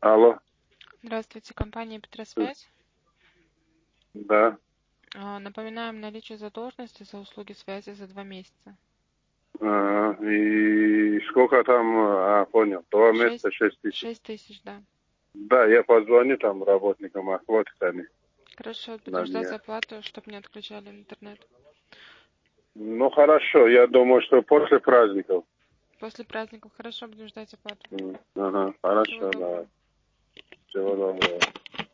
Алло. Здравствуйте, компания Петросвязь. Да. Напоминаем наличие задолженности за услуги связи за 2 месяца. И сколько там, понял, 2 месяца, 6 тысяч. 6 тысяч, да. Да, я позвоню там работникам, охватят они. Хорошо, На будем ждать меня. оплату, чтобы не отключали интернет. Ну хорошо, я думаю, что после праздников. После праздников. Хорошо, будем ждать оплату. Ага, Всего хорошо, да. доброго. Всего доброго.